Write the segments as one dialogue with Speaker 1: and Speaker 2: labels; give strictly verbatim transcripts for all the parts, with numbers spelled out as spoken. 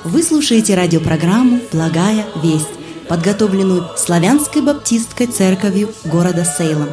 Speaker 1: Вы слушаете радиопрограмму «Благая весть», подготовленную Славянской баптистской церковью города Сейлом.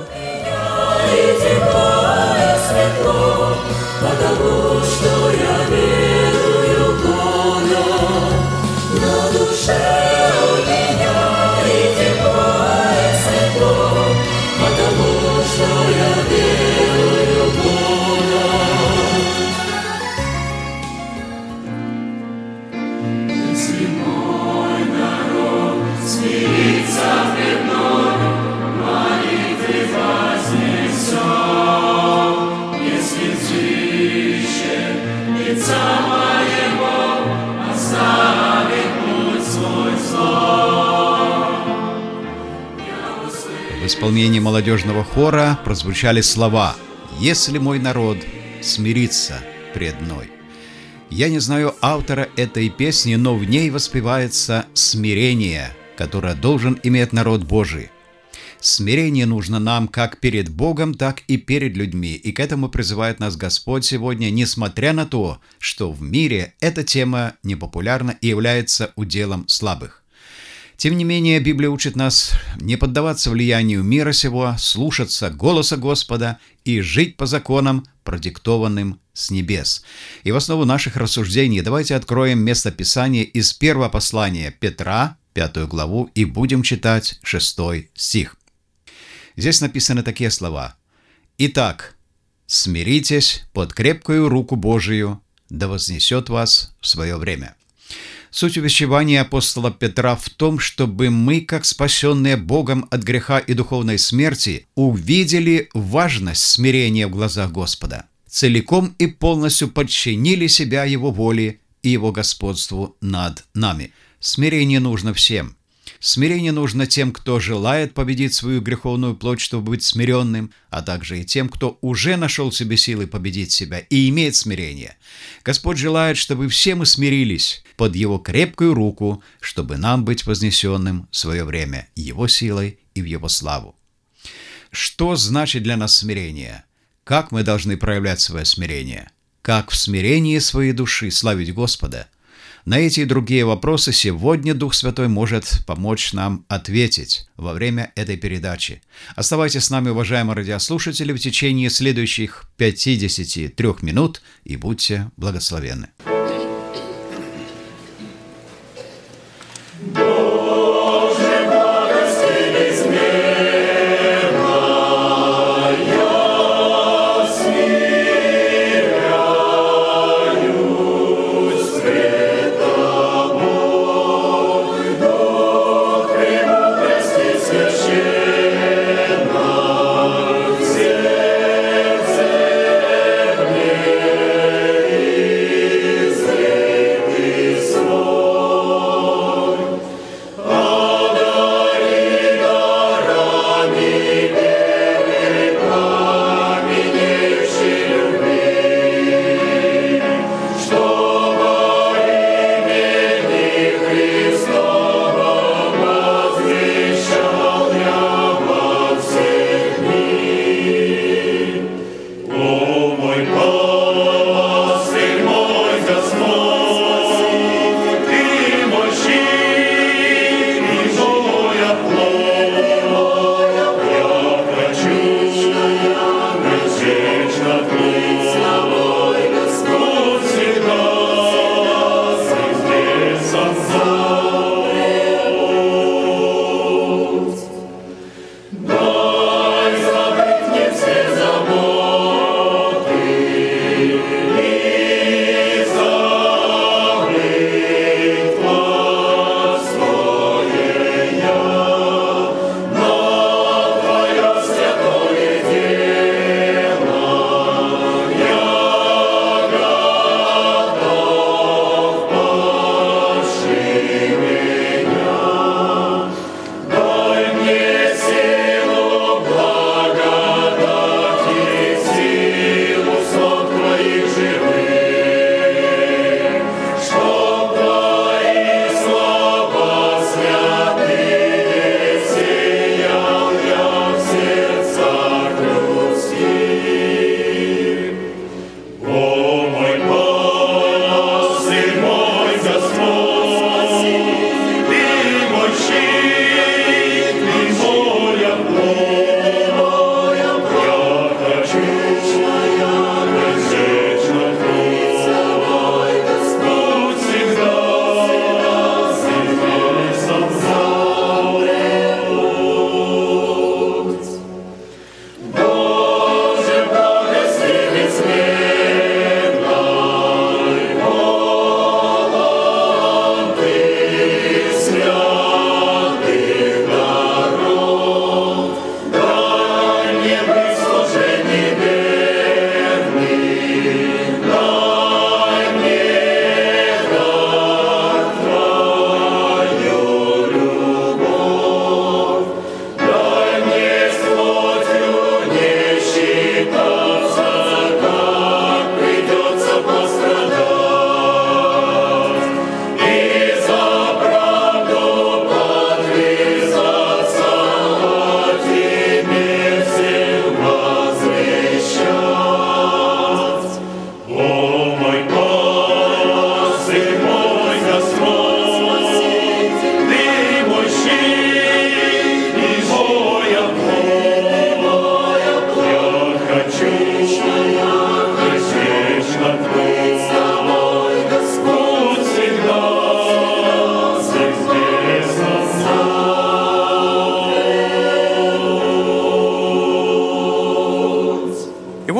Speaker 2: В исполнении молодежного хора прозвучали слова «Если мой народ смирится пред мной». Я не знаю автора этой песни, но в ней воспевается смирение, которое должен иметь народ Божий. Смирение нужно нам как перед Богом, так и перед людьми, и к этому призывает нас Господь сегодня, несмотря на то, что в мире эта тема непопулярна и является уделом слабых. Тем не менее, Библия учит нас не поддаваться влиянию мира сего, слушаться голоса Господа и жить по законам, продиктованным с небес. И в основу наших рассуждений давайте откроем место Писания из первого послания Петра, пятую главу, и будем читать шестой стих. Здесь написаны такие слова. «Итак, смиритесь под крепкую руку Божию, да вознесет вас в свое время». Суть увещевания апостола Петра в том, чтобы мы, как спасенные Богом от греха и духовной смерти, увидели важность смирения в глазах Господа, целиком и полностью подчинили себя Его воле и Его господству над нами. Смирение нужно всем. Смирение нужно тем, кто желает победить свою греховную плоть, чтобы быть смиренным, а также и тем, кто уже нашел в себе силы победить себя и имеет смирение. Господь желает, чтобы все мы смирились под Его крепкую руку, чтобы нам быть вознесенным в свое время Его силой и в Его славу. Что значит для нас смирение? Как мы должны проявлять свое смирение? Как в смирении своей души славить Господа? На эти и другие вопросы сегодня Дух Святой может помочь нам ответить во время этой передачи. Оставайтесь с нами, уважаемые радиослушатели, в течение следующих пятидесяти трёх минут и будьте благословенны.
Speaker 3: Is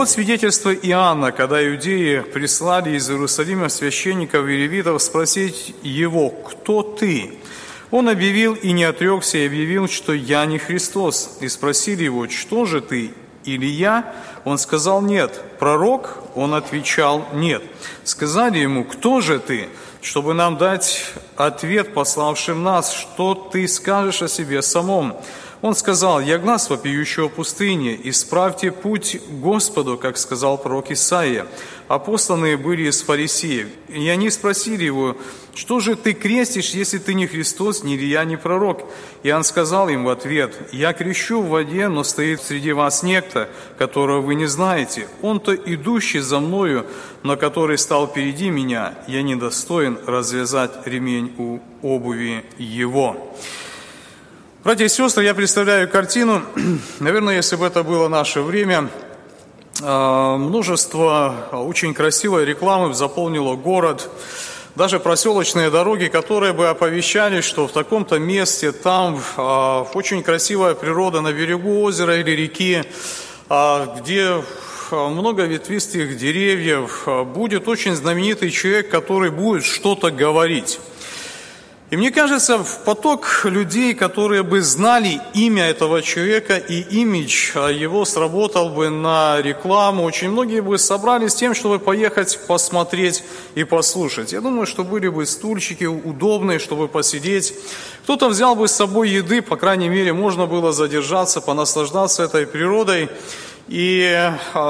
Speaker 3: вот свидетельство Иоанна, когда иудеи прислали из Иерусалима священников и левитов спросить его: «Кто ты?» Он объявил и не отрекся, и объявил, что «Я не Христос». И спросили его: «Что же ты, Илия?» Он сказал: «Нет». «Пророк?» Он отвечал: «Нет». Сказали ему: «Кто же ты?» Чтобы нам дать ответ пославшим нас: «Что ты скажешь о себе самом?» Он сказал: «Я глас вопиющего пустыни, исправьте путь Господу, как сказал пророк Исаия». А посланные были из фарисеев. И они спросили его: «Что же ты крестишь, если ты не Христос, ни Илия, ни пророк?» И он сказал им в ответ: «Я крещу в воде, но стоит среди вас некто, которого вы не знаете. Он-то идущий за мною, но который стал впереди меня, я недостоин развязать ремень у обуви его». Братья и сестры, я представляю картину, наверное, если бы это было наше время, множество очень красивой рекламы заполнило город, даже проселочные дороги, которые бы оповещали, что в таком-то месте, там очень красивая природа на берегу озера или реки, где много ветвистых деревьев, будет очень знаменитый человек, который будет что-то говорить. И мне кажется, в поток людей, которые бы знали имя этого человека и имидж его сработал бы на рекламу, очень многие бы собрались с тем, чтобы поехать посмотреть и послушать. Я думаю, что были бы стульчики удобные, чтобы посидеть. Кто-то взял бы с собой еды, по крайней мере, можно было задержаться, понаслаждаться этой природой. И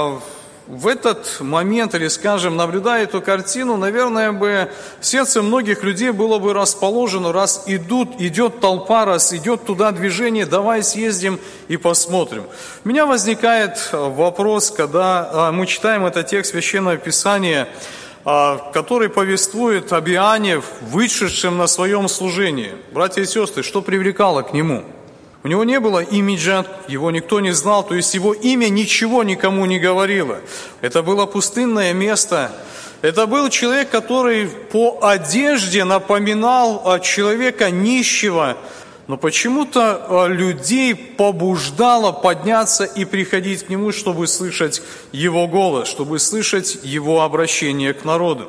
Speaker 3: в этот момент, или, скажем, наблюдая эту картину, наверное, бы сердце многих людей было бы расположено, раз идут, идет толпа, раз идет туда движение, давай съездим и посмотрим. У меня возникает вопрос, когда мы читаем этот текст Священного Писания, который повествует об Иоанне, вышедшем на своем служении. Братья и сестры, что привлекало к нему? У него не было имиджа, его никто не знал, то есть его имя ничего никому не говорило. Это было пустынное место. Это был человек, который по одежде напоминал человека нищего, но почему-то людей побуждало подняться и приходить к нему, чтобы слышать его голос, чтобы слышать его обращение к народу.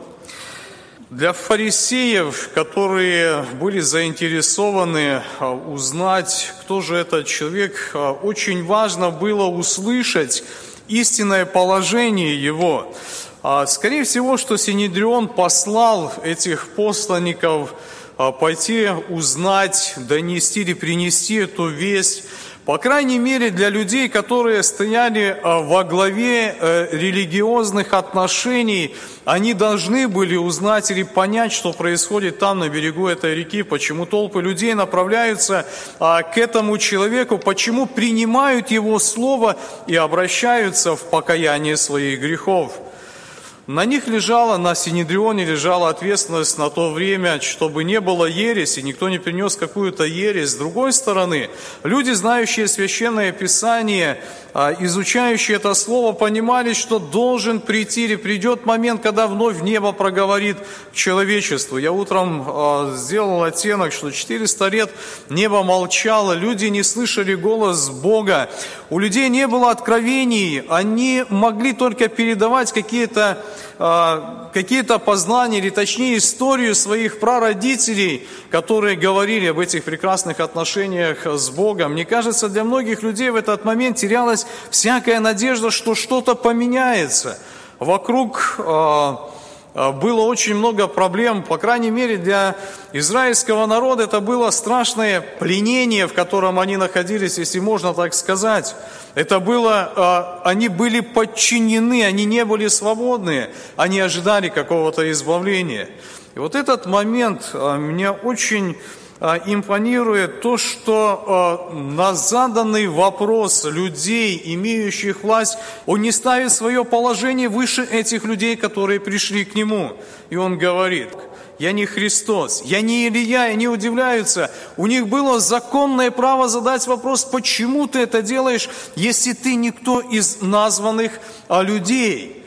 Speaker 3: Для фарисеев, которые были заинтересованы узнать, кто же этот человек, очень важно было услышать истинное положение его. Скорее всего, что Синедрион послал этих посланников пойти узнать, донести или принести эту весть, по крайней мере, для людей, которые стояли во главе религиозных отношений, они должны были узнать или понять, что происходит там, на берегу этой реки, почему толпы людей направляются к этому человеку, почему принимают его слово и обращаются в покаяние своих грехов. На них лежала, на Синедрионе лежала ответственность на то время, чтобы не было ереси, никто не принес какую-то ересь. С другой стороны, люди, знающие Священное Писание, изучающие это Слово, понимали, что должен прийти или придет момент, когда вновь небо проговорит к человечеству. Я утром сделал оттенок, что четыреста лет небо молчало, люди не слышали голос Бога, у людей не было откровений, они могли только передавать какие-то какие-то познания, или точнее историю своих прародителей, которые говорили об этих прекрасных отношениях с Богом. Мне кажется, для многих людей в этот момент терялась всякая надежда, что что-то поменяется. Вокруг было очень много проблем, по крайней мере для израильского народа это было страшное пленение, в котором они находились, если можно так сказать. Это было, они были подчинены, они не были свободны, они ожидали какого-то избавления. И вот этот момент меня очень импонирует, то, что на заданный вопрос людей, имеющих власть, он не ставит свое положение выше этих людей, которые пришли к нему. И он говорит: «Я не Христос, я не Илия», и они удивляются. У них было законное право задать вопрос: почему ты это делаешь, если ты никто из названных людей?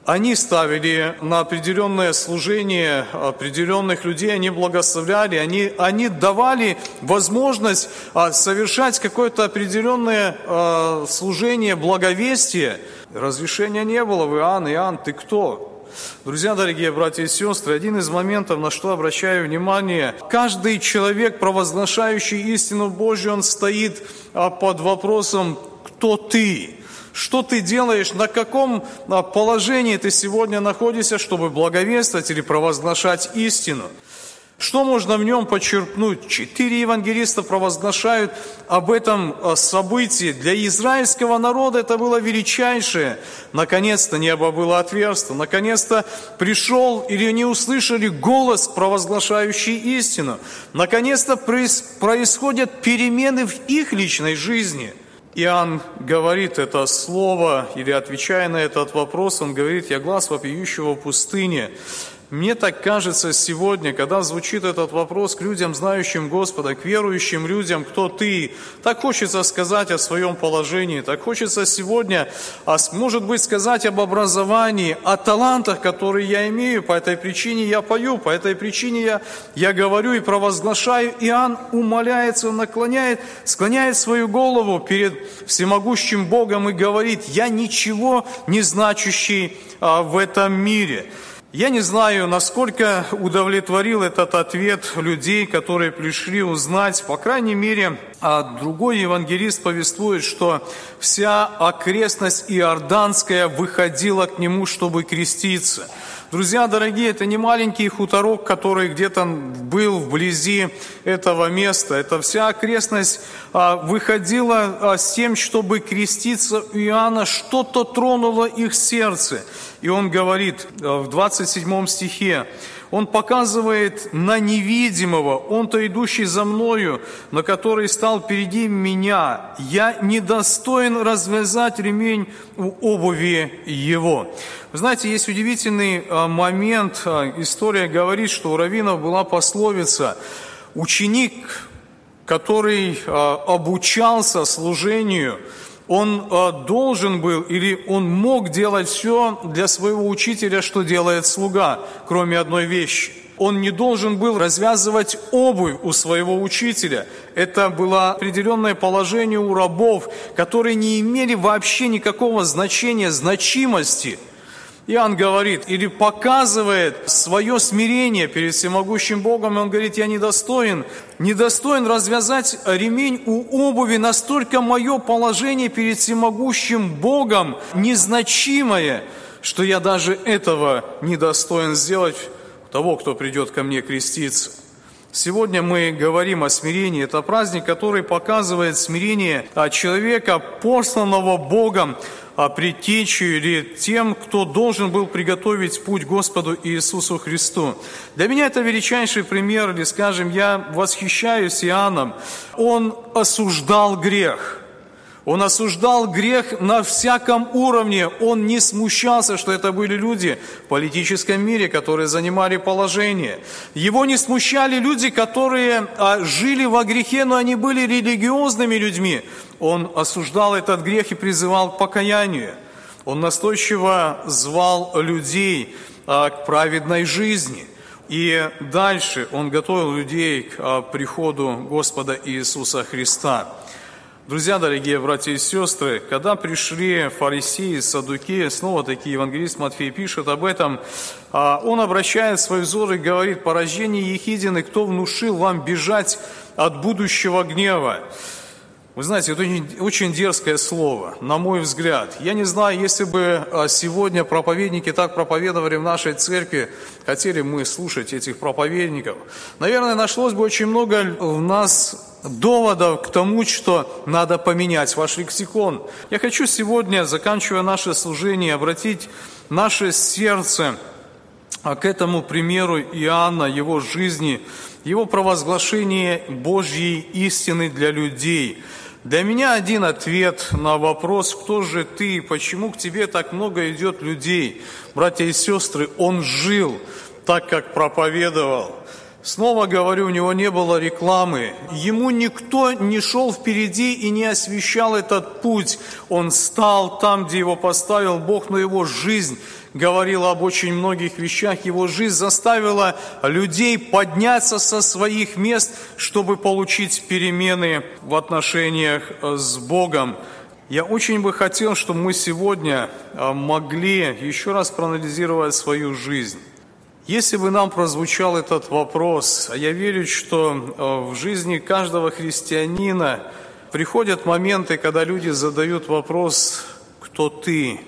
Speaker 3: Они ставили на определенное служение определенных людей, они благословляли, они, они давали возможность совершать какое-то определенное служение, благовестие. Разрешения не было. Вы, Иоанн, Иоанн, ты кто? Друзья, дорогие братья и сестры, один из моментов, на что обращаю внимание, каждый человек, провозглашающий истину Божью, он стоит под вопросом «Кто ты?». Что ты делаешь, на каком положении ты сегодня находишься, чтобы благовествовать или провозглашать истину? Что можно в нем почерпнуть? Четыре евангелиста провозглашают об этом событии. Для израильского народа это было величайшее. Наконец-то небо было отверстно. Наконец-то пришел или они услышали голос, провозглашающий истину. Наконец-то происходят перемены в их личной жизни. Иоанн говорит это слово, или отвечая на этот вопрос, он говорит: «Я глас вопиющего в пустыне». Мне так кажется сегодня, когда звучит этот вопрос к людям, знающим Господа, к верующим людям, кто ты, так хочется сказать о своем положении, так хочется сегодня, может быть, сказать об образовании, о талантах, которые я имею, по этой причине я пою, по этой причине я, я говорю и провозглашаю. Иоанн умоляется, он наклоняет, склоняет свою голову перед всемогущим Богом и говорит: «Я ничего не значащий а, в этом мире». Я не знаю, насколько удовлетворил этот ответ людей, которые пришли узнать. По крайней мере, другой евангелист повествует, что вся окрестность иорданская выходила к нему, чтобы креститься. Друзья дорогие, это не маленький хуторок, который где-то был вблизи этого места. Это вся окрестность выходила с тем, чтобы креститься. У Иоанна что-то тронуло их сердце. И он говорит в двадцать седьмом стихе, он показывает на невидимого, он-то идущий за мною, но который стал впереди меня. Я недостоин развязать ремень у обуви его. Вы знаете, есть удивительный момент. История говорит, что у раввинов была пословица: ученик, который обучался служению, он должен был или он мог делать все для своего учителя, что делает слуга, кроме одной вещи. Он не должен был развязывать обувь у своего учителя. Это было определенное положение у рабов, которые не имели вообще никакого значения, значимости. Иоанн говорит, или показывает свое смирение перед всемогущим Богом, и он говорит: я недостоин, недостоин развязать ремень у обуви, настолько мое положение перед всемогущим Богом незначимое, что я даже этого недостоин сделать того, кто придет ко мне креститься. Сегодня мы говорим о смирении. Это праздник, который показывает смирение человека, посланного Богом, предтечью или тем, кто должен был приготовить путь Господу Иисусу Христу. Для меня это величайший пример, или, скажем, я восхищаюсь Иоанном. Он осуждал грех. Он осуждал грех на всяком уровне. Он не смущался, что это были люди в политическом мире, которые занимали положение. Его не смущали люди, которые жили во грехе, но они были религиозными людьми. Он осуждал этот грех и призывал к покаянию. Он настойчиво звал людей к праведной жизни. И дальше он готовил людей к приходу Господа Иисуса Христа. Друзья, дорогие братья и сестры, когда пришли фарисеи, саддукеи, снова-таки евангелист Матфей пишет об этом, он обращает свой взор и говорит: «Порождение Ехидины, кто внушил вам бежать от будущего гнева?» Вы знаете, это очень, очень дерзкое слово, на мой взгляд. Я не знаю, если бы сегодня проповедники так проповедовали в нашей церкви, хотели мы слушать этих проповедников, наверное, нашлось бы очень много в нас доводов к тому, что надо поменять ваш лексикон. Я хочу сегодня, заканчивая наше служение, обратить наше сердце к этому примеру Иоанна, его жизни, его провозглашения Божьей истины для людей. Для меня один ответ на вопрос: кто же ты, почему к тебе так много идет людей? Братья и сестры, он жил так, как проповедовал. Снова говорю, у него не было рекламы. Ему никто не шел впереди и не освещал этот путь. Он стал там, где его поставил Бог, но его жизнь говорила об очень многих вещах. Его жизнь заставила людей подняться со своих мест, чтобы получить перемены в отношениях с Богом. Я очень бы хотел, чтобы мы сегодня могли еще раз проанализировать свою жизнь. Если бы нам прозвучал этот вопрос, а я верю, что в жизни каждого христианина приходят моменты, когда люди задают вопрос: «Кто ты?».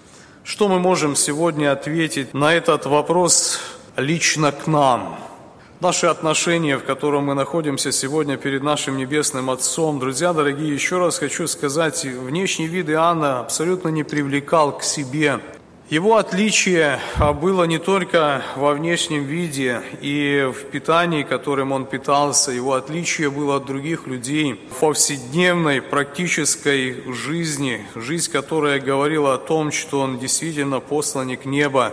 Speaker 3: Что мы можем сегодня ответить на этот вопрос лично к нам? Наши отношения, в котором мы находимся сегодня перед нашим Небесным Отцом. Друзья дорогие, еще раз хочу сказать, внешний вид Иоанна абсолютно не привлекал к себе. Его отличие было не только во внешнем виде и в питании, которым он питался. Его отличие было от других людей в повседневной, практической жизни. Жизнь, которая говорила о том, что он действительно посланник неба.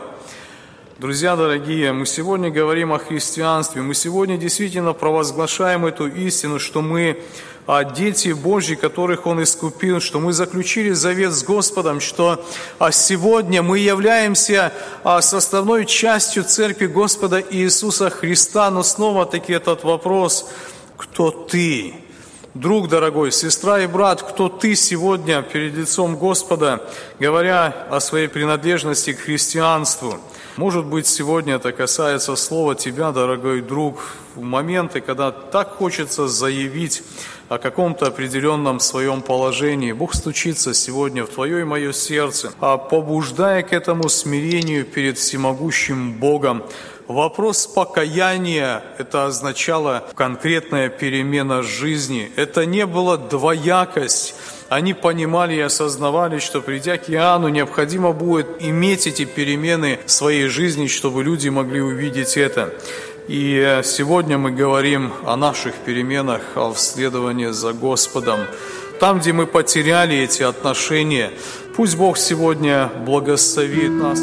Speaker 3: Друзья дорогие, мы сегодня говорим о христианстве. Мы сегодня действительно провозглашаем эту истину, что мы дети Божьи, которых Он искупил, что мы заключили завет с Господом, что сегодня мы являемся составной частью Церкви Господа Иисуса Христа. Но снова-таки этот вопрос: кто ты? Друг дорогой, сестра и брат, кто ты сегодня перед лицом Господа, говоря о своей принадлежности к христианству? Может быть, сегодня это касается слова тебя, дорогой друг, в моменты, когда так хочется заявить о каком-то определенном своем положении. Бог стучится сегодня в твое и мое сердце, побуждая к этому смирению перед всемогущим Богом. Вопрос покаяния – это означало конкретная перемена жизни. Это не была двоякость. Они понимали и осознавали, что, придя к Иоанну, необходимо будет иметь эти перемены в своей жизни, чтобы люди могли увидеть это. И сегодня мы говорим о наших переменах, о следовании за Господом. Там, где мы потеряли эти отношения, пусть Бог сегодня благословит нас.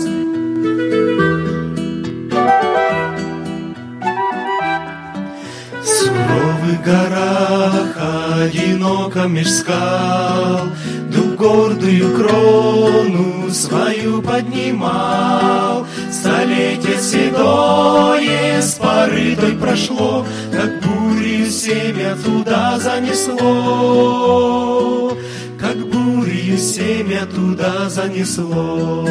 Speaker 4: В горах одиноко меж скал дуб гордую крону свою поднимал. Столетие седое с поры той прошло, как бурью семя туда занесло, как бурью семя туда занесло.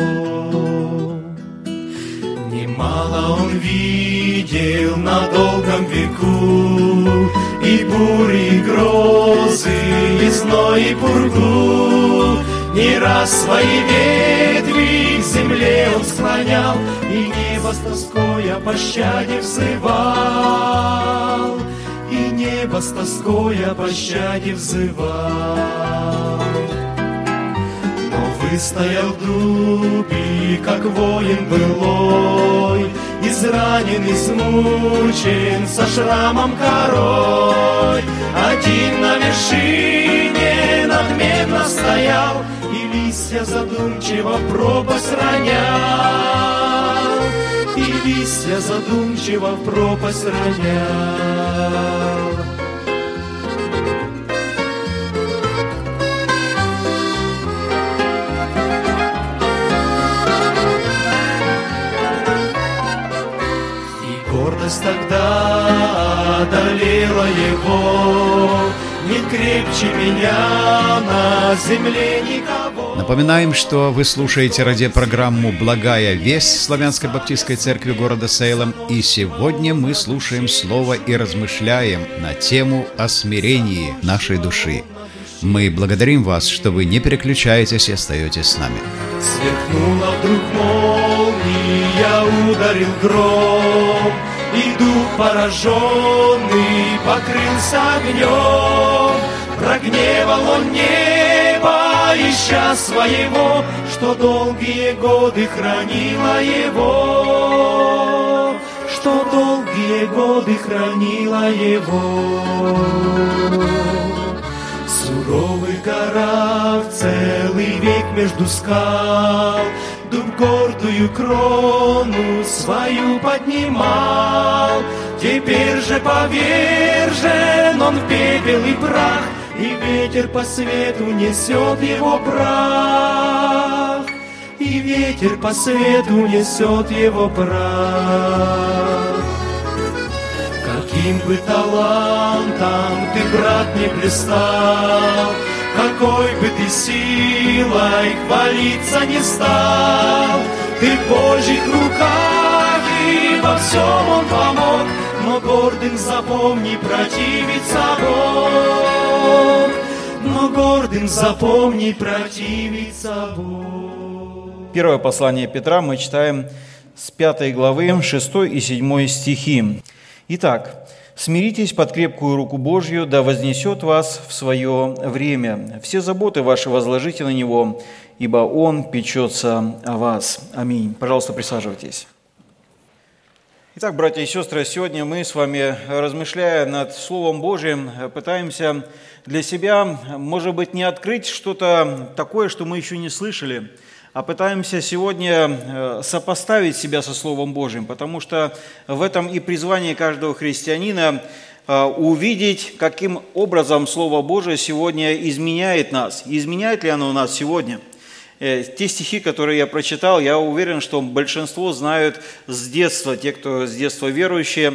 Speaker 4: Немало он видел на долгом веку, и бури, и грозы, и зной, и пургу. Не раз свои ветви к земле он склонял, и небо с тоской о пощаде взывал, и небо с тоской о пощаде взывал. Выстоял в дубе, как воин былой, изранен, измучен, со шрамом корой. Один на вершине надменно стоял, и листья задумчиво в пропасть ронял, и листья задумчиво в пропасть ронял. Гордость тогда одолела его, нет крепче меня на земле никого.
Speaker 2: Напоминаем, что вы слушаете радиопрограмму «Благая весть» Славянской Баптистской Церкви города Сейлом, и сегодня мы слушаем слово и размышляем на тему о смирении нашей души. Мы благодарим вас, что вы не переключаетесь и остаетесь с нами.
Speaker 4: Сверкнула вдруг молния, ударил гром, и дух пораженный покрылся огнем. Прогневал он небо, ища своего, что долгие годы хранило его, что долгие годы хранило его. В суровых горах целый век между скал дуб гордую крону свою поднимал. Теперь же повержен он в пепел и прах, и ветер по свету несет его прах, и и ветер по свету несет его прах. Каким бы талантом ты, брат, не блистал, какой бы ты силой хвалиться не стал, ты в Божьих руках, и во всем Он помог. Но гордым запомни, противится Бог. Но гордым запомни, противится Бог.
Speaker 5: Первое послание Петра мы читаем с пятой главы, шестой и седьмой стихи. Итак, смиритесь под крепкую руку Божью, да вознесет вас в свое время. Все заботы ваши возложите на Него, ибо Он печется о вас. Аминь. Пожалуйста, присаживайтесь. Итак, братья и сестры, сегодня мы с вами, размышляя над Словом Божьим, пытаемся для себя, может быть, не открыть что-то такое, что мы еще не слышали, а пытаемся сегодня сопоставить себя со Словом Божьим, потому что в этом и призвание каждого христианина увидеть, каким образом Слово Божие сегодня изменяет нас. Изменяет ли оно нас сегодня? Те стихи, которые я прочитал, я уверен, что большинство знают с детства, те, кто с детства верующие.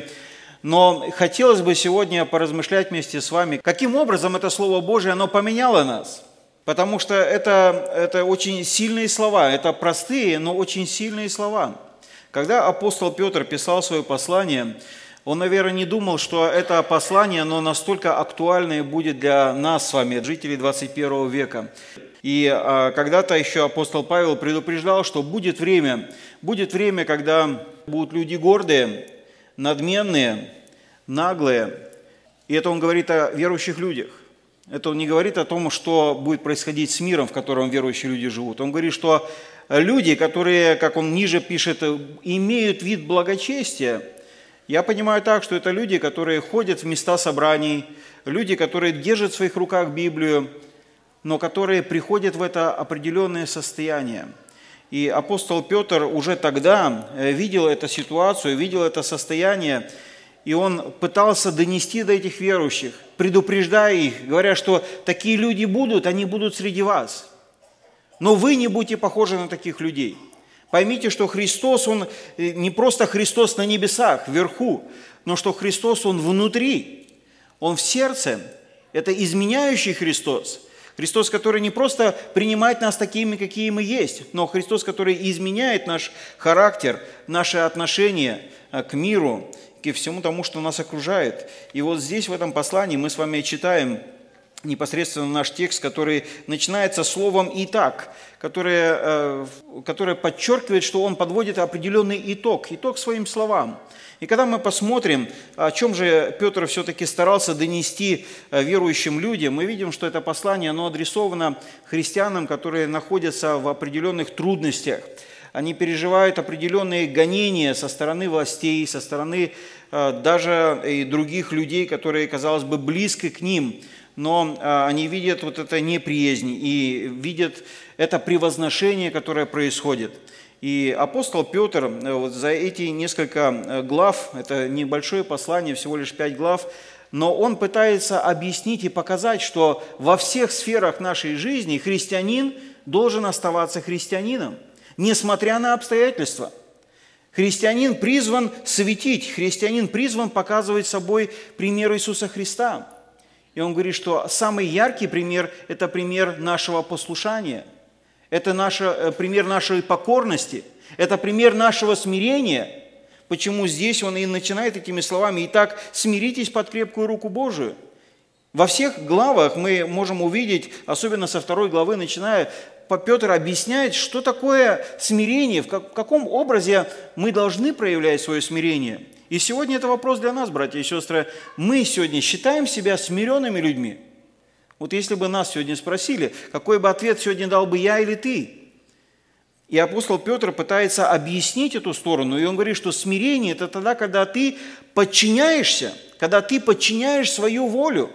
Speaker 5: Но хотелось бы сегодня поразмышлять вместе с вами, каким образом это Слово Божие, оно поменяло нас. Потому что это, это очень сильные слова, это простые, но очень сильные слова. Когда апостол Петр писал свое послание, он, наверное, не думал, что это послание, оно настолько актуальное будет для нас с вами, жителей двадцать первого века. И а, когда-то еще апостол Павел предупреждал, что будет время, будет время, когда будут люди гордые, надменные, наглые. И это он говорит о верующих людях. Это он не говорит о том, что будет происходить с миром, в котором верующие люди живут. Он говорит, что люди, которые, как он ниже пишет, имеют вид благочестия, я понимаю так, что это люди, которые ходят в места собраний, люди, которые держат в своих руках Библию, но которые приходят в это определенное состояние. И апостол Петр уже тогда видел эту ситуацию, видел это состояние, и он пытался донести до этих верующих, предупреждая их, говоря, что такие люди будут, они будут среди вас. Но вы не будьте похожи на таких людей. Поймите, что Христос, Он не просто Христос на небесах, вверху, но что Христос, Он внутри, Он в сердце. Это изменяющий Христос. Христос, который не просто принимает нас такими, какие мы есть, но Христос, который изменяет наш характер, наши отношения к миру, ко всему тому, что нас окружает. И вот здесь, в этом послании, мы с вами читаем непосредственно наш текст, который начинается словом «итак», которое, которое подчеркивает, что он подводит определенный итог, итог своим словам. И когда мы посмотрим, о чем же Петр все-таки старался донести верующим людям, мы видим, что это послание, оно адресовано христианам, которые находятся в определенных трудностях. Они переживают определенные гонения со стороны властей, со стороны даже и других людей, которые, казалось бы, близки к ним, но они видят вот это неприязнь и видят это превозношение, которое происходит. И апостол Петр вот за эти несколько глав, это небольшое послание, всего лишь пять глав, но он пытается объяснить и показать, что во всех сферах нашей жизни христианин должен оставаться христианином, несмотря на обстоятельства. Христианин призван светить, христианин призван показывать собой пример Иисуса Христа. И он говорит, что самый яркий пример – это пример нашего послушания, это наш, пример нашей покорности, это пример нашего смирения. Почему здесь он и начинает этими словами: «Итак, смиритесь под крепкую руку Божию». Во всех главах мы можем увидеть, особенно со второй главы начиная, Петр объясняет, что такое смирение, в каком образе мы должны проявлять свое смирение. И сегодня это вопрос для нас, братья и сестры. Мы сегодня считаем себя смиренными людьми. Вот если бы нас сегодня спросили, какой бы ответ сегодня дал бы я или ты? И апостол Петр пытается объяснить эту сторону, и он говорит, что смирение – это тогда, когда ты подчиняешься, когда ты подчиняешь свою волю.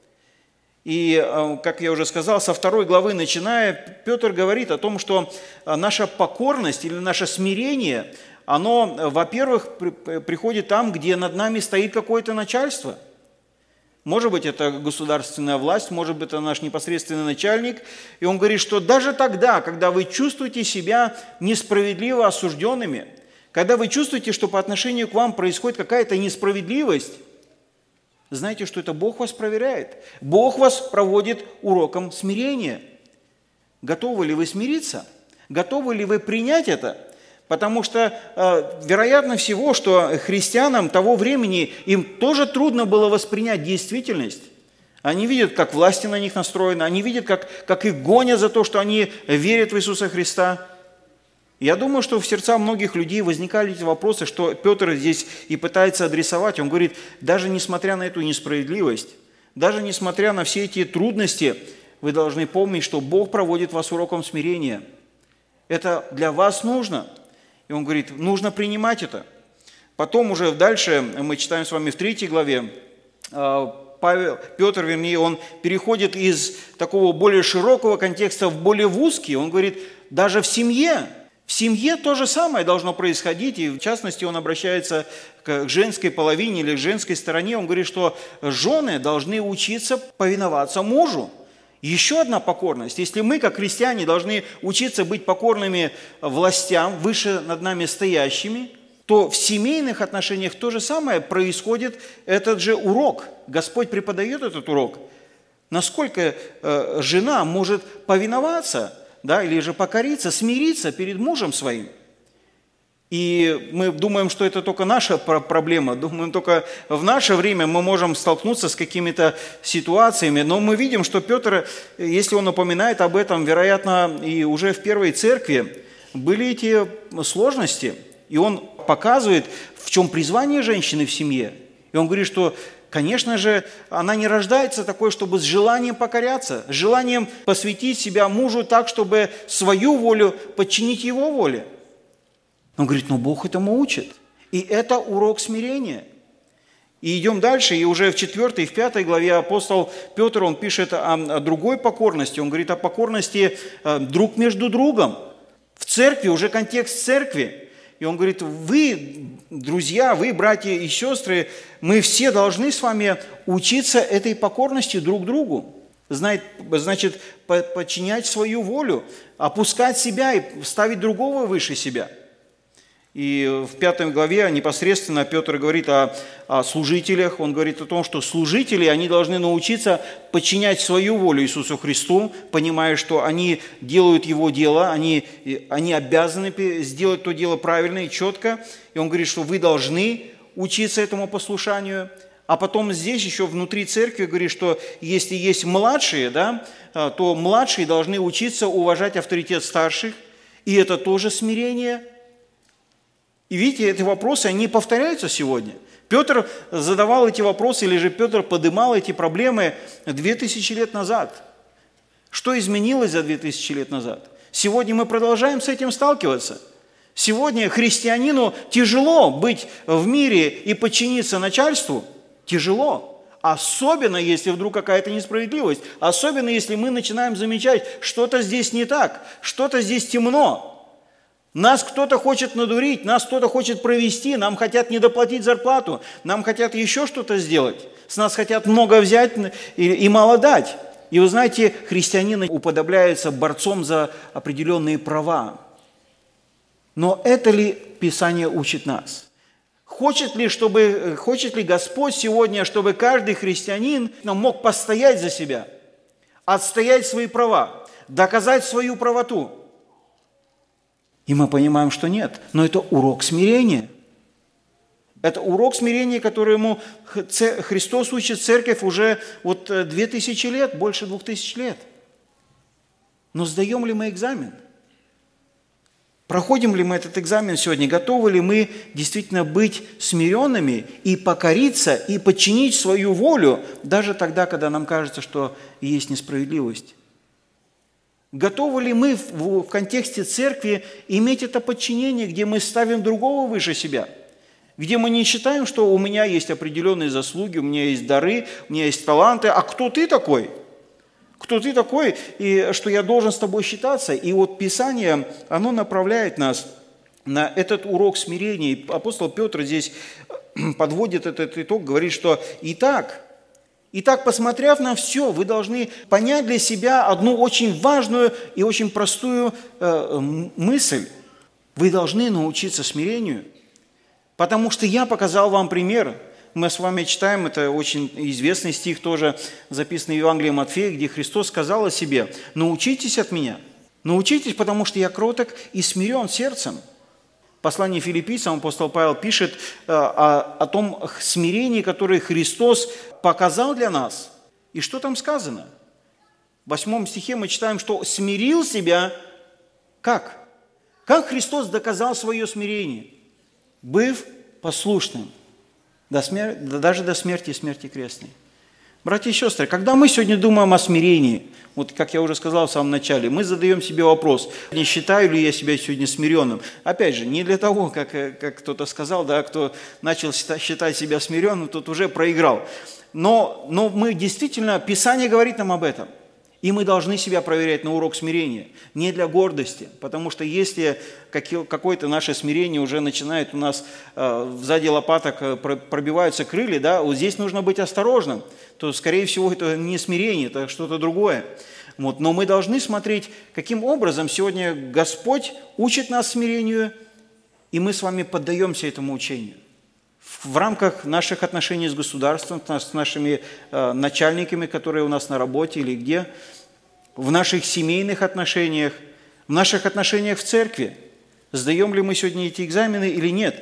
Speaker 5: И, как я уже сказал, со второй главы начиная, Петр говорит о том, что наша покорность или наше смирение, оно, во-первых, приходит там, где над нами стоит какое-то начальство. Может быть, это государственная власть, может быть, это наш непосредственный начальник. И он говорит, что даже тогда, когда вы чувствуете себя несправедливо осужденными, когда вы чувствуете, что по отношению к вам происходит какая-то несправедливость, знайте, что это Бог вас проверяет. Бог вас проводит уроком смирения. Готовы ли вы смириться? Готовы ли вы принять это? Потому что, э, вероятно всего, что христианам того времени им тоже трудно было воспринять действительность. Они видят, как власти на них настроены, они видят, как, как их гонят за то, что они верят в Иисуса Христа. Я думаю, что в сердцах многих людей возникали эти вопросы, что Петр здесь и пытается адресовать. Он говорит, даже несмотря на эту несправедливость, даже несмотря на все эти трудности, вы должны помнить, что Бог проводит вас уроком смирения. Это для вас нужно. И он говорит, нужно принимать это. Потом уже дальше мы читаем с вами в третьей главе, Павел, Петр, вернее, он переходит из такого более широкого контекста в более узкий. Он говорит, даже в семье, в семье то же самое должно происходить. И в частности, он обращается к женской половине или к женской стороне. Он говорит, что жены должны учиться повиноваться мужу. Еще одна покорность. Если мы, как христиане, должны учиться быть покорными властям, выше над нами стоящими, то в семейных отношениях то же самое происходит, этот же урок. Господь преподает этот урок. Насколько э, жена может повиноваться, да, или же покориться, смириться перед мужем своим. И мы думаем, что это только наша проблема, думаем, только в наше время мы можем столкнуться с какими-то ситуациями, но мы видим, что Петр, если он упоминает об этом, вероятно, и уже в первой церкви были эти сложности, и он показывает, в чем призвание женщины в семье. И он говорит, что, конечно же, она не рождается такой, чтобы с желанием покоряться, с желанием посвятить себя мужу так, чтобы свою волю подчинить его воле. Он говорит, но Бог этому учит. И это урок смирения. И идем дальше, и уже в четвертой и в пятой главе апостол Петр, он пишет о, о другой покорности. Он говорит о покорности друг между другом. В церкви, уже контекст церкви. И он говорит, вы, друзья, вы, братья и сестры, мы все должны с вами учиться этой покорности друг другу. Значит, подчинять свою волю, опускать себя и ставить другого выше себя. И в пятой главе непосредственно Петр говорит о, о служителях. Он говорит о том, что служители, они должны научиться подчинять свою волю Иисусу Христу, понимая, что они делают Его дело, они, они обязаны сделать то дело правильно и четко. И он говорит, что вы должны учиться этому послушанию. А потом здесь еще внутри церкви говорит, что если есть младшие, да, то младшие должны учиться уважать авторитет старших. И это тоже смирение. И видите, эти вопросы, они повторяются сегодня. Петр задавал эти вопросы, или же Петр поднимал эти проблемы две тысячи лет назад. Что изменилось за две тысячи лет назад? Сегодня мы продолжаем с этим сталкиваться. Сегодня христианину тяжело быть в мире и подчиниться начальству. Тяжело. Особенно, если вдруг какая-то несправедливость. Особенно, если мы начинаем замечать, что-то здесь не так, что-то здесь темно. Нас кто-то хочет надурить, нас кто-то хочет провести, нам хотят недоплатить зарплату, нам хотят еще что-то сделать, с нас хотят много взять и, и мало дать. И вы знаете, христианин уподобляется борцом за определенные права. Но это ли Писание учит нас? Хочет ли, чтобы, хочет ли Господь сегодня, чтобы каждый христианин мог постоять за себя, отстоять свои права, доказать свою правоту? И мы понимаем, что нет. Но это урок смирения. Это урок смирения, которому Христос учит церковь уже вот две тысячи лет, больше двух тысяч лет. Но сдаем ли мы экзамен? Проходим ли мы этот экзамен сегодня? Готовы ли мы действительно быть смиренными и покориться, и подчинить свою волю, даже тогда, когда нам кажется, что есть несправедливость? Готовы ли мы в, в контексте церкви иметь это подчинение, где мы ставим другого выше себя? Где мы не считаем, что у меня есть определенные заслуги, у меня есть дары, у меня есть таланты, а кто ты такой? Кто ты такой, и что я должен с тобой считаться? И вот Писание, оно направляет нас на этот урок смирения. И апостол Петр здесь подводит этот итог, говорит, что «Итак, И так, посмотрев на все, вы должны понять для себя одну очень важную и очень простую э, мысль. Вы должны научиться смирению, потому что я показал вам пример. Мы с вами читаем, это очень известный стих тоже, записанный в Евангелии Матфея, где Христос сказал о себе: «Научитесь от меня, научитесь, потому что я кроток и смирен сердцем». В послании Филиппийцам апостол Павел пишет о, о том смирении, которое Христос показал для нас. И что там сказано? В восьмом стихе мы читаем, что смирил себя как? Как Христос доказал свое смирение? Быв послушным, до смер... даже до смерти и смерти крестной. Братья и сестры, когда мы сегодня думаем о смирении, вот как я уже сказал в самом начале, мы задаем себе вопрос, не считаю ли я себя сегодня смиренным. Опять же, не для того, как, как кто-то сказал, да, кто начал считать себя смиренным, тот уже проиграл. Но, но мы действительно, Писание говорит нам об этом. И мы должны себя проверять на урок смирения, не для гордости, потому что если какое-то наше смирение уже начинает у нас э, сзади лопаток пробиваются крылья, да, вот здесь нужно быть осторожным, то, скорее всего, это не смирение, это что-то другое. Вот. Но мы должны смотреть, каким образом сегодня Господь учит нас смирению, и мы с вами поддаемся этому учению. В рамках наших отношений с государством, с нашими э, начальниками, которые у нас на работе или где, в наших семейных отношениях, в наших отношениях в церкви. Сдаем ли мы сегодня эти экзамены или нет?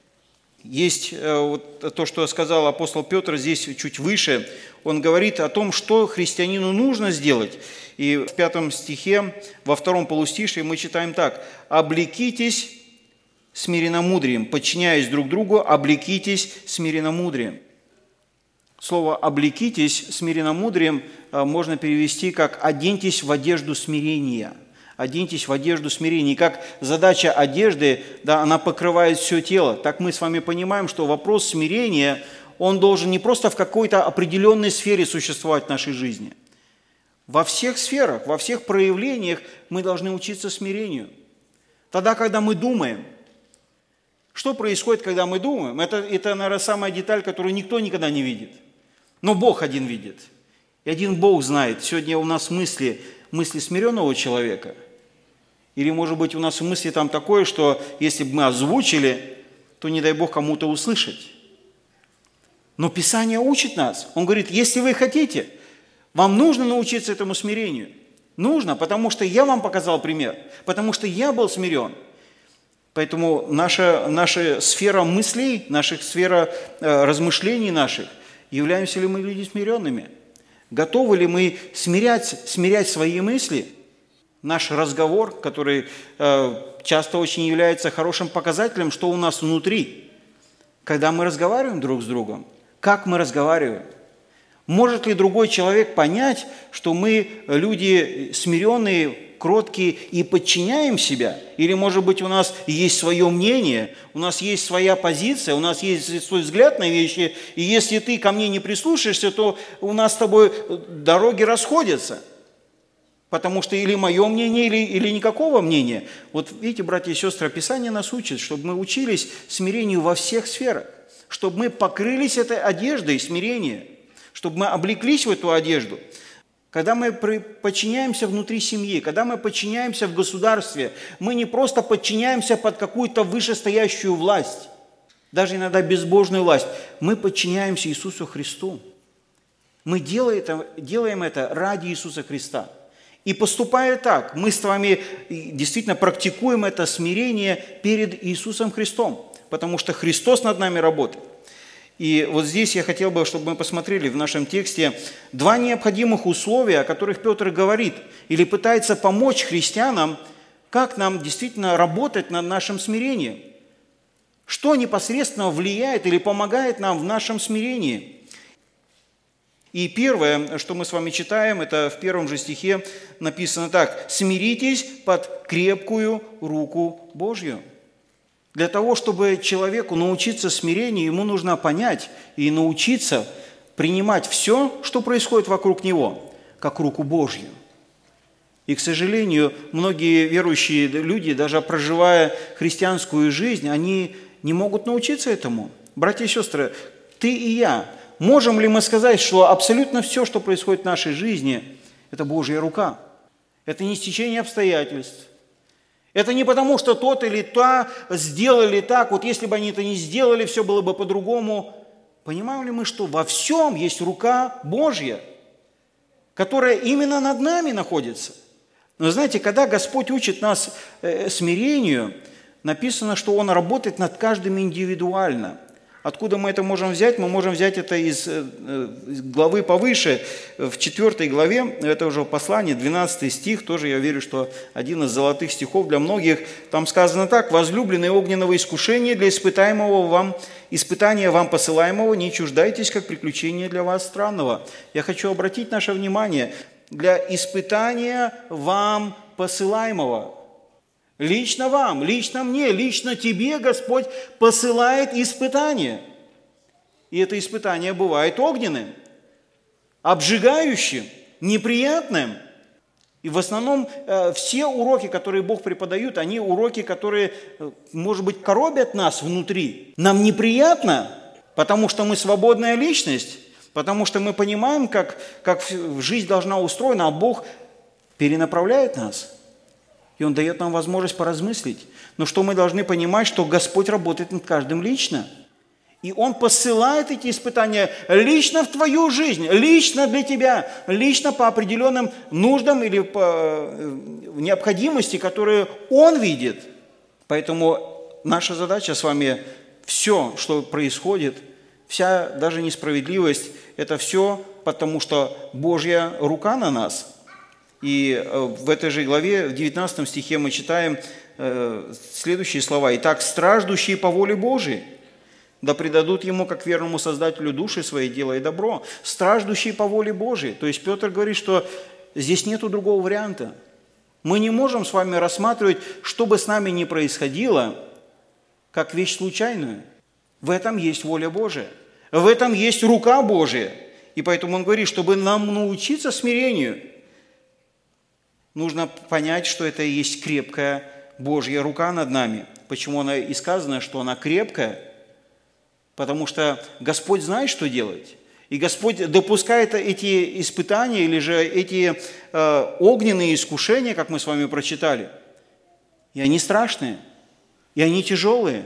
Speaker 5: Есть э, вот то, что сказал апостол Петр здесь чуть выше. Он говорит о том, что христианину нужно сделать. И в пятом стихе, во втором полустишье мы читаем так: «Облекитесь смиренномудрием, подчиняясь друг другу, облекитесь смиренномудрием». Слово «облекитесь смиренномудрием» можно перевести как «оденьтесь в одежду смирения». Оденьтесь в одежду смирения. И как задача одежды, да, она покрывает все тело, так мы с вами понимаем, что вопрос смирения, он должен не просто в какой-то определенной сфере существовать в нашей жизни. Во всех сферах, во всех проявлениях мы должны учиться смирению. Тогда, когда мы думаем, что происходит, когда мы думаем? Это, это, наверное, самая деталь, которую никто никогда не видит. Но Бог один видит. И один Бог знает. Сегодня у нас мысли, мысли смиренного человека. Или, может быть, у нас мысли там такое, что если бы мы озвучили, то не дай Бог кому-то услышать. Но Писание учит нас. Он говорит, если вы хотите, вам нужно научиться этому смирению. Нужно, потому что я вам показал пример. Потому что я был смирен. Поэтому наша, наша сфера мыслей, наша сфера э, размышлений наших, являемся ли мы людьми смиренными? Готовы ли мы смирять, смирять свои мысли? Наш разговор, который э, часто очень является хорошим показателем, что у нас внутри. Когда мы разговариваем друг с другом, как мы разговариваем? Может ли другой человек понять, что мы люди смиренные, кроткие и подчиняем себя? Или, может быть, у нас есть свое мнение, у нас есть своя позиция, у нас есть свой взгляд на вещи, и если ты ко мне не прислушаешься, то у нас с тобой дороги расходятся. Потому что или мое мнение, или, или никакого мнения. Вот видите, братья и сестры, Писание нас учит, чтобы мы учились смирению во всех сферах, чтобы мы покрылись этой одеждой смирения, чтобы мы облеклись в эту одежду. Когда мы подчиняемся внутри семьи, когда мы подчиняемся в государстве, мы не просто подчиняемся под какую-то вышестоящую власть, даже иногда безбожную власть, мы подчиняемся Иисусу Христу. Мы делаем это, делаем это ради Иисуса Христа. И поступая так, мы с вами действительно практикуем это смирение перед Иисусом Христом, потому что Христос над нами работает. И вот здесь я хотел бы, чтобы мы посмотрели в нашем тексте два необходимых условия, о которых Петр говорит, или пытается помочь христианам, как нам действительно работать над нашим смирением. Что непосредственно влияет или помогает нам в нашем смирении. И первое, что мы с вами читаем, это в первом же стихе написано так: «Смиритесь под крепкую руку Божью». Для того, чтобы человеку научиться смирению, ему нужно понять и научиться принимать все, что происходит вокруг него, как руку Божью. И, к сожалению, многие верующие люди, даже проживая христианскую жизнь, они не могут научиться этому. Братья и сестры, ты и я, можем ли мы сказать, что абсолютно все, что происходит в нашей жизни, это Божья рука? Это не стечение обстоятельств. Это не потому, что тот или та сделали так, вот если бы они это не сделали, все было бы по-другому. Понимаем ли мы, что во всем есть рука Божья, которая именно над нами находится? Но знаете, когда Господь учит нас смирению, написано, что Он работает над каждым индивидуально. Откуда мы это можем взять? Мы можем взять это из, из главы повыше, в четвертой главе этого же послания, двенадцатый стих, тоже я верю, что один из золотых стихов для многих. Там сказано так: «Возлюбленные огненного искушения для испытаемого вам, испытания вам посылаемого, не чуждайтесь, как приключения для вас странного». Я хочу обратить наше внимание: для испытания вам посылаемого. Лично вам, лично мне, лично тебе Господь посылает испытание. И это испытание бывает огненным, обжигающим, неприятным. И в основном все уроки, которые Бог преподает, они уроки, которые, может быть, коробят нас внутри. Нам неприятно, потому что мы свободная личность, потому что мы понимаем, как, как жизнь должна устроена, а Бог перенаправляет нас. И Он дает нам возможность поразмыслить. Но что мы должны понимать, что Господь работает над каждым лично. И Он посылает эти испытания лично в твою жизнь, лично для тебя, лично по определенным нуждам или по необходимости, которые Он видит. Поэтому наша задача с вами все, что происходит, вся даже несправедливость, это все потому, что Божья рука на нас. И в этой же главе, в девятнадцатом стихе мы читаем следующие слова. «Итак, страждущие по воле Божией, да предадут Ему, как верному Создателю, души свои, делая добро». Страждущие по воле Божией. То есть Петр говорит, что здесь нету другого варианта. Мы не можем с вами рассматривать, что бы с нами ни происходило, как вещь случайную. В этом есть воля Божия. В этом есть рука Божия. И поэтому он говорит, чтобы нам научиться смирению, нужно понять, что это и есть крепкая Божья рука над нами. Почему она и сказано, что она крепкая? Потому что Господь знает, что делать. И Господь допускает эти испытания или же эти э, огненные искушения, как мы с вами прочитали. И они страшные, и они тяжелые.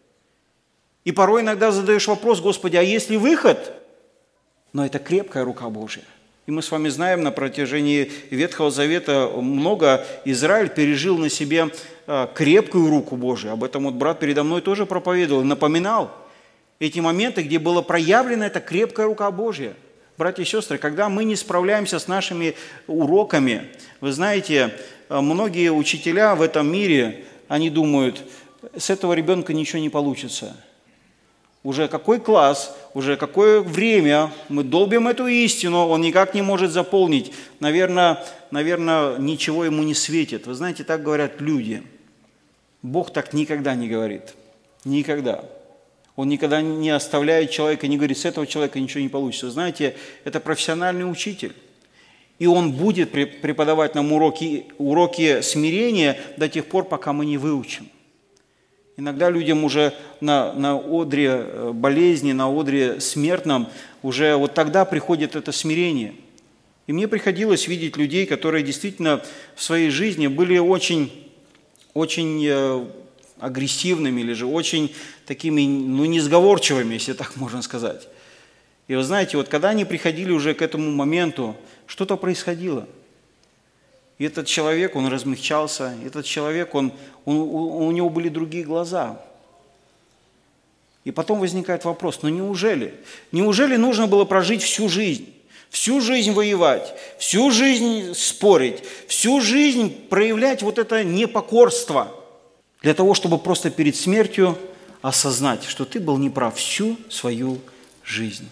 Speaker 5: И порой иногда задаешь вопрос: Господи, а есть ли выход? Но это крепкая рука Божья. И мы с вами знаем, на протяжении Ветхого Завета много Израиль пережил на себе крепкую руку Божию. Об этом вот брат передо мной тоже проповедовал, напоминал эти моменты, где была проявлена эта крепкая рука Божья. Братья и сестры, когда мы не справляемся с нашими уроками, вы знаете, многие учителя в этом мире, они думают, с этого ребенка ничего не получится. Уже какой класс, уже какое время мы долбим эту истину, он никак не может заполнить. Наверное, наверное, ничего ему не светит. Вы знаете, так говорят люди. Бог так никогда не говорит. Никогда. Он никогда не оставляет человека, не говорит, с этого человека ничего не получится. Знаете, это профессиональный учитель. И он будет преподавать нам уроки, уроки смирения до тех пор, пока мы не выучим. Иногда людям уже на, на одре болезни, на одре смертном, уже вот тогда приходит это смирение. И мне приходилось видеть людей, которые действительно в своей жизни были очень, очень агрессивными или же очень такими, ну, несговорчивыми, если так можно сказать. И вы знаете, вот когда они приходили уже к этому моменту, что-то происходило. И этот человек, он размягчался, этот человек, он, он, у него были другие глаза. И потом возникает вопрос, ну неужели? Неужели нужно было прожить всю жизнь? Всю жизнь воевать, всю жизнь спорить, всю жизнь проявлять вот это непокорство для того, чтобы просто перед смертью осознать, что ты был неправ всю свою жизнь.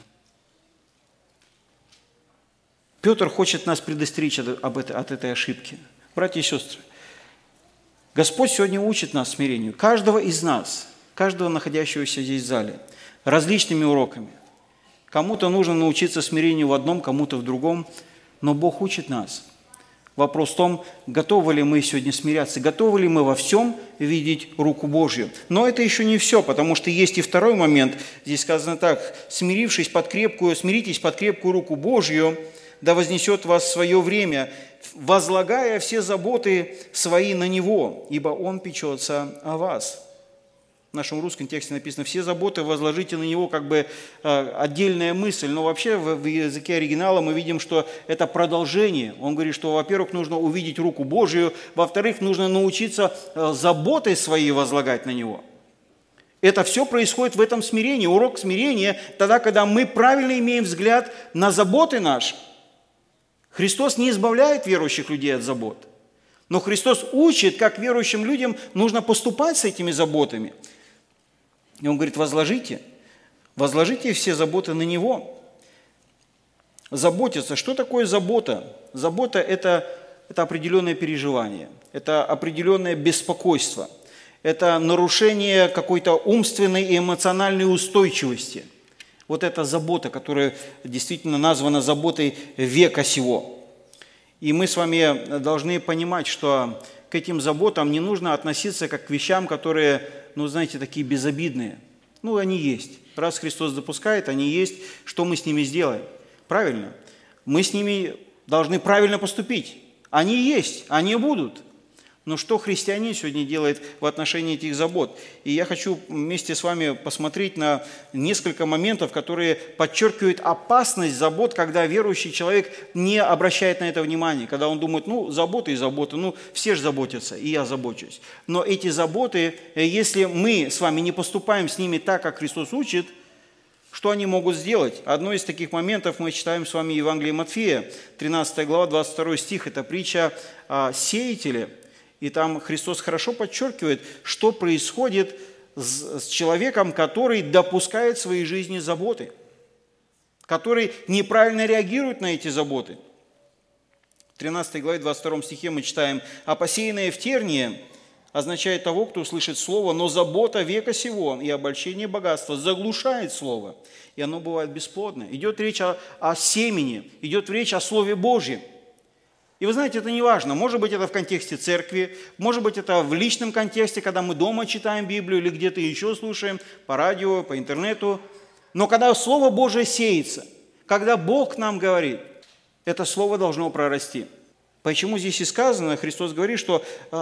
Speaker 5: Петр хочет нас предостеречь от этой ошибки. Братья и сестры, Господь сегодня учит нас смирению, каждого из нас, каждого находящегося здесь в зале, различными уроками. Кому-то нужно научиться смирению в одном, кому-то в другом, но Бог учит нас. Вопрос в том, готовы ли мы сегодня смиряться, готовы ли мы во всем видеть руку Божью. Но это еще не все, потому что есть и второй момент. Здесь сказано так: смирившись под крепкую, смиритесь под крепкую руку Божью, да вознесет вас в свое время, возлагая все заботы свои на Него, ибо Он печется о вас. В нашем русском тексте написано: все заботы возложите на Него, как бы э, отдельная мысль. Но вообще в, в языке оригинала мы видим, что это продолжение. Он говорит, что, во-первых, нужно увидеть руку Божию, во-вторых, нужно научиться э, заботой своей возлагать на Него. Это все происходит в этом смирении. Урок смирения тогда, когда мы правильно имеем взгляд на заботы наши. Христос не избавляет верующих людей от забот, но Христос учит, как верующим людям нужно поступать с этими заботами. И Он говорит: возложите, возложите все заботы на Него. Заботиться. Что такое забота? Забота – это, это определенное переживание, это определенное беспокойство, это нарушение какой-то умственной и эмоциональной устойчивости. Вот это забота, которая действительно названа заботой века сего. И мы с вами должны понимать, что к этим заботам не нужно относиться как к вещам, которые, ну, знаете, такие безобидные. Ну, они есть. Раз Христос допускает, они есть. Что мы с ними сделаем? Правильно. Мы с ними должны правильно поступить. Они есть, они будут. Но что христианин сегодня делает в отношении этих забот? И я хочу вместе с вами посмотреть на несколько моментов, которые подчеркивают опасность забот, когда верующий человек не обращает на это внимания, когда он думает: ну, заботы и заботы, ну, все же заботятся, и я забочусь. Но эти заботы, если мы с вами не поступаем с ними так, как Христос учит, что они могут сделать? Одно из таких моментов мы читаем с вами Евангелие Матфея, тринадцатая глава, двадцать второй стих, это притча о сеятеле. И там Христос хорошо подчеркивает, что происходит с человеком, который допускает в своей жизни заботы, который неправильно реагирует на эти заботы. В тринадцатой главе, двадцать втором стихе мы читаем: «А посеянное в тернии означает того, кто услышит слово, но забота века сего и обольщение богатства заглушает слово, и оно бывает бесплодное». Идет речь о, о семени, идет речь о Слове Божьем. И вы знаете, это не важно. Может быть, это в контексте церкви, может быть, это в личном контексте, когда мы дома читаем Библию или где-то еще слушаем, по радио, по интернету. Но когда Слово Божие сеется, когда Бог нам говорит, это Слово должно прорасти. Почему здесь и сказано, Христос говорит, что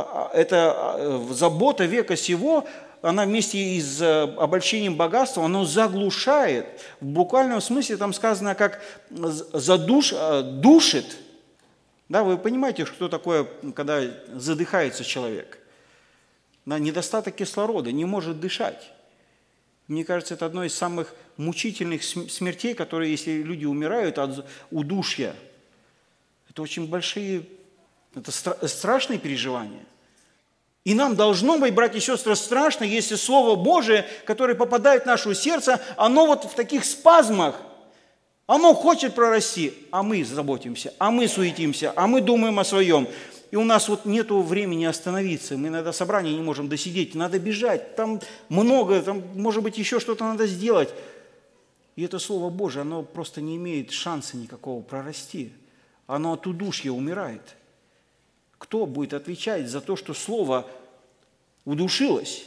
Speaker 5: эта забота века сего, она вместе с обольщением богатства, она заглушает. В буквальном смысле там сказано, как задуш, душит. Да, вы понимаете, что такое, когда задыхается человек? Да, недостаток кислорода, не может дышать. Мне кажется, это одно из самых мучительных смертей, которые, если люди умирают от удушья, это очень большие, это стра- страшные переживания. И нам должно быть, братья и сестры, страшно, если Слово Божие, которое попадает в наше сердце, оно вот в таких спазмах, оно хочет прорасти, а мы заботимся, а мы суетимся, а мы думаем о своем. И у нас вот нет времени остановиться, мы иногда собрание не можем досидеть, надо бежать, там много, там, может быть, еще что-то надо сделать. И это Слово Божие, оно просто не имеет шанса никакого прорасти. Оно от удушья умирает. Кто будет отвечать за то, что Слово удушилось?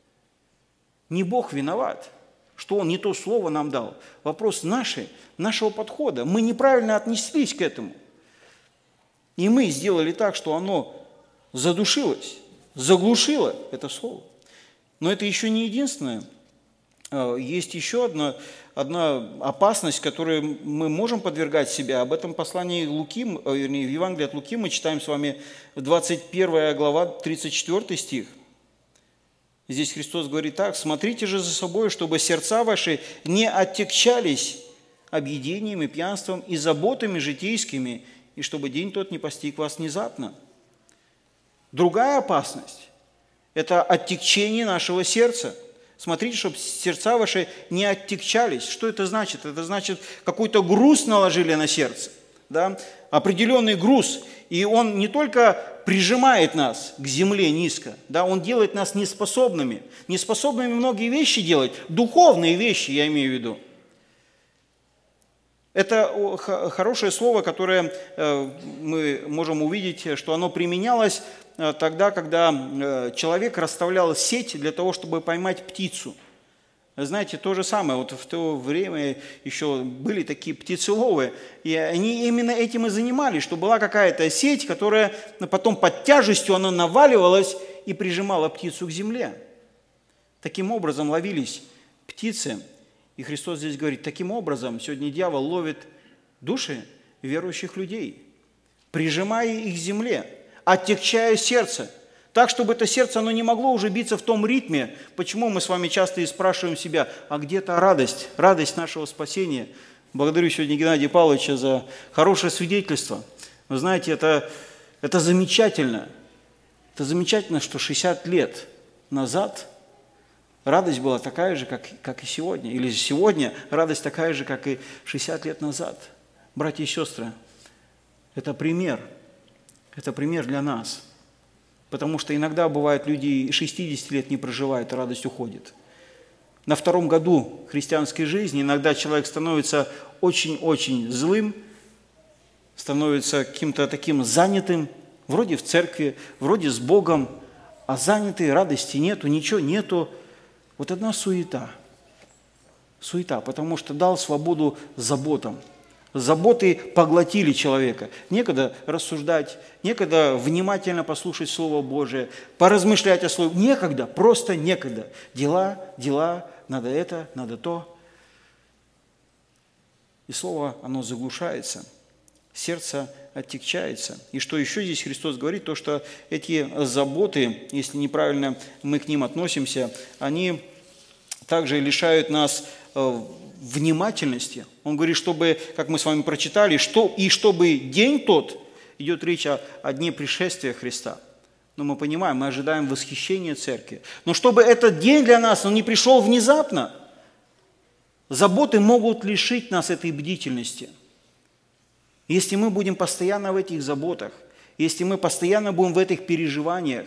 Speaker 5: Не Бог виноват, что Он не то слово нам дал. Вопрос нашей, нашего подхода. Мы неправильно отнеслись к этому. И мы сделали так, что оно задушилось, заглушило это слово. Но это еще не единственное. Есть еще одна, одна опасность, которой мы можем подвергать себя. Об этом послании Луки, вернее, в Евангелии от Луки мы читаем с вами двадцать первая глава, тридцать четвёртый стих. Здесь Христос говорит так: «Смотрите же за собой, чтобы сердца ваши не оттекчались объедениями, пьянством и заботами житейскими, и чтобы день тот не постиг вас внезапно». Другая опасность – это оттекчение нашего сердца. Смотрите, чтобы сердца ваши не оттекчались. Что это значит? Это значит, какой-то груз наложили на сердце, да? Определенный груз. И он не только прижимает нас к земле низко, да? Он делает нас неспособными. Неспособными многие вещи делать, духовные вещи я имею в виду. Это хорошее слово, которое мы можем увидеть, что оно применялось тогда, когда человек расставлял сеть для того, чтобы поймать птицу. Знаете, то же самое, вот в то время еще были такие птицеловы, и они именно этим и занимались, что была какая-то сеть, которая потом под тяжестью она наваливалась и прижимала птицу к земле. Таким образом ловились птицы. И Христос здесь говорит, таким образом сегодня дьявол ловит души верующих людей, прижимая их к земле, отягчая сердце, так, чтобы это сердце оно не могло уже биться в том ритме. Почему мы с вами часто и спрашиваем себя, а где та радость, радость нашего спасения? Благодарю сегодня Геннадия Павловича за хорошее свидетельство. Вы знаете, это, это замечательно. Это замечательно, что шестьдесят лет назад радость была такая же, как, как и сегодня. Или сегодня радость такая же, как и шестьдесят лет назад. Братья и сестры, это пример. Это пример для нас. Потому что иногда бывает, люди и шестьдесят лет не проживают, и радость уходит. На втором году христианской жизни иногда человек становится очень-очень злым, становится каким-то таким занятым, вроде в церкви, вроде с Богом, а занятый, радости нету, ничего нету. Вот одна суета. Суета, потому что дал свободу заботам. Заботы поглотили человека. Некогда рассуждать, некогда внимательно послушать Слово Божие, поразмышлять о Слове. Некогда, просто некогда. Дела, дела, надо это, надо то. И Слово, оно заглушается, сердце оттягчается. И что еще здесь Христос говорит, то, что эти заботы, если неправильно мы к ним относимся, они также лишают нас внимательности. Он говорит, чтобы, как мы с вами прочитали, что, и чтобы день тот, идет речь о, о дне пришествия Христа. Но мы понимаем, мы ожидаем восхищения церкви. Но чтобы этот день для нас, он не пришел внезапно, заботы могут лишить нас этой бдительности. Если мы будем постоянно в этих заботах, если мы постоянно будем в этих переживаниях,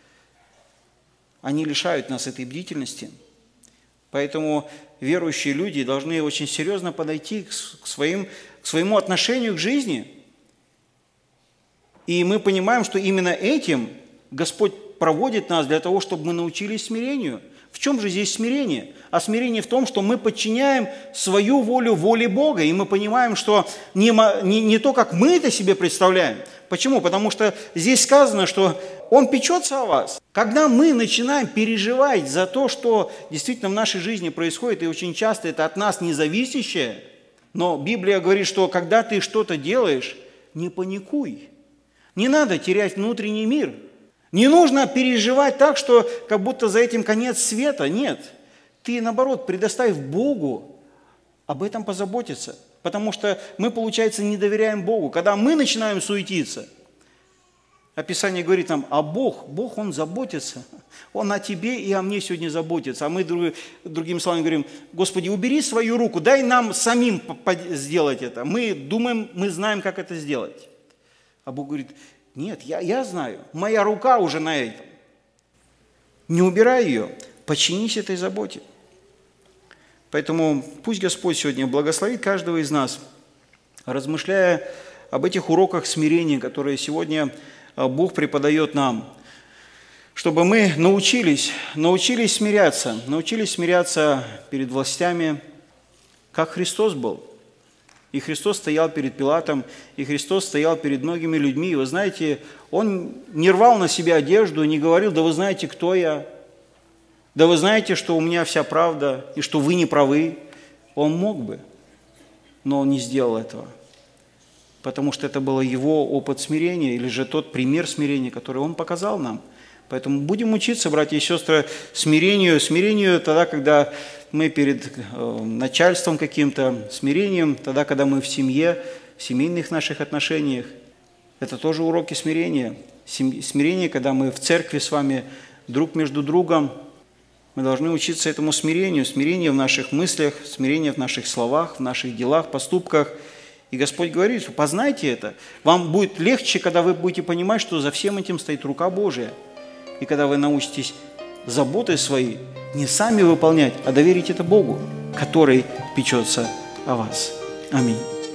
Speaker 5: они лишают нас этой бдительности. Поэтому верующие люди должны очень серьезно подойти к, своим, к своему отношению к жизни. И мы понимаем, что именно этим Господь проводит нас для того, чтобы мы научились смирению. В чем же здесь смирение? А смирение в том, что мы подчиняем свою волю воле Бога, и мы понимаем, что не, не, не то, как мы это себе представляем. Почему? Потому что здесь сказано, что Он печется о вас. Когда мы начинаем переживать за то, что действительно в нашей жизни происходит, и очень часто это от нас независящее, но Библия говорит, что когда ты что-то делаешь, не паникуй. Не надо терять внутренний мир. Не нужно переживать так, что как будто за этим конец света. Нет. Ты, наоборот, предоставь Богу об этом позаботиться. Потому что мы, получается, не доверяем Богу. Когда мы начинаем суетиться, Писание говорит нам, а Бог, Бог, Он заботится. Он о тебе и о мне сегодня заботится. А мы, другими словами, говорим, Господи, убери свою руку, дай нам самим сделать это. Мы думаем, мы знаем, как это сделать. А Бог говорит, нет, я, я знаю, моя рука уже на этом. Не убирай ее, подчинись этой заботе. Поэтому пусть Господь сегодня благословит каждого из нас, размышляя об этих уроках смирения, которые сегодня Бог преподает нам, чтобы мы научились, научились смиряться, научились смиряться перед властями, как Христос был. И Христос стоял перед Пилатом, и Христос стоял перед многими людьми. И вы знаете, Он не рвал на себя одежду, не говорил, да вы знаете, кто я, да вы знаете, что у меня вся правда, и что вы не правы. Он мог бы, но Он не сделал этого, потому что это был Его опыт смирения, или же тот пример смирения, который Он показал нам. Поэтому будем учиться, братья и сестры, смирению, смирению тогда, когда мы перед э, начальством каким-то, смирением тогда, когда мы в семье, в семейных наших отношениях. Это тоже уроки смирения. Смирение, когда мы в церкви с вами друг между другом. Мы должны учиться этому смирению, смирению в наших мыслях, смирение в наших словах, в наших делах, поступках. И Господь говорит, что познайте это. Вам будет легче, когда вы будете понимать, что за всем этим стоит рука Божия. И когда вы научитесь заботы свои не сами выполнять, а доверить это Богу, который печется о вас. Аминь.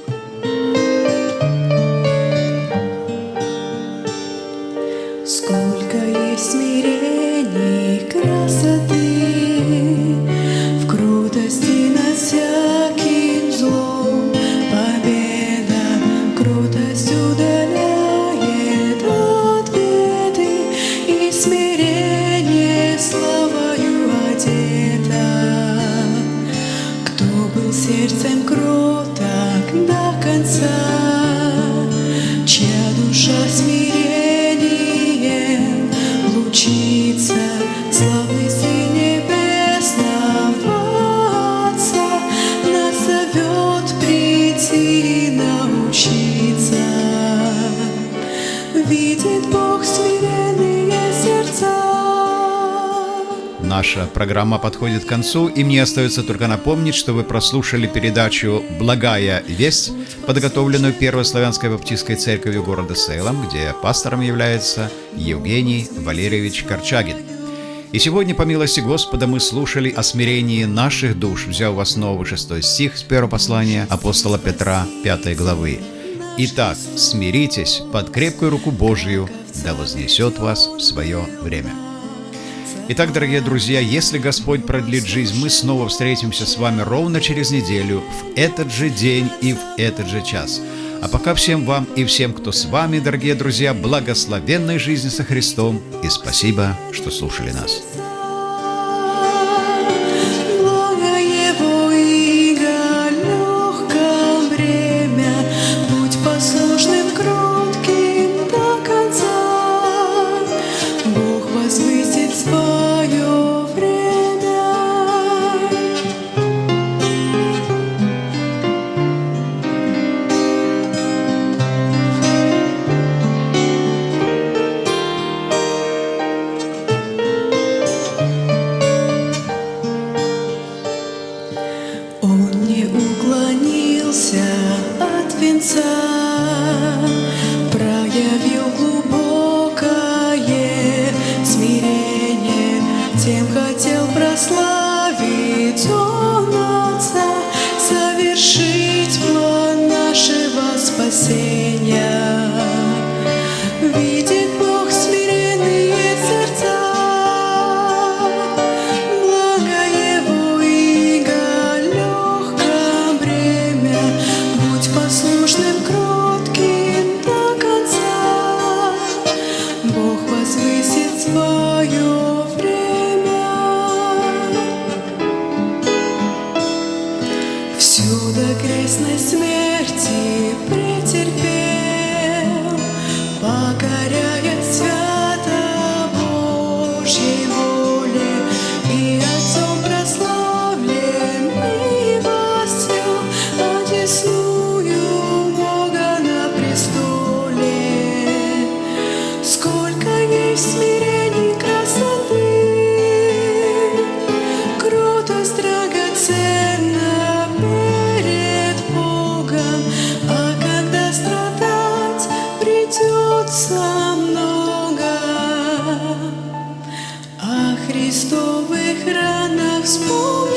Speaker 2: Наша программа подходит к концу, и мне остается только напомнить, что вы прослушали передачу «Благая весть», подготовленную Первой Славянской Баптистской Церковью города Сейлом, где пастором является Евгений Валерьевич Корчагин. И сегодня, по милости Господа, мы слушали о смирении наших душ, взяв в основу шестой стих с первого послания апостола Петра, пятой главы. «Итак, смиритесь под крепкую руку Божию, да вознесет вас в свое время». Итак, дорогие друзья, если Господь продлит жизнь, мы снова встретимся с вами ровно через неделю, в этот же день и в этот же час. А пока всем вам и всем, кто с вами, дорогие друзья, благословенной жизни со Христом, и спасибо, что слушали нас.
Speaker 6: Проявил глубокое смирение, тем хотел прославить Он Отца, совершить план нашего спасения. Видит Бог смиренные сердца, благо Его иго легко бремя, будь послушным, кротким до конца, Бог возвысит свое время. Всю до крестной смерти претерпел, покоряя свято Божьей воле, и Отцом прославлен и воссел одесную Бога на престоле. Сколько есть смирений, красоты, кротость драгоценна перед Богом, а когда страдать придется много, о Христовых ранах вспомни.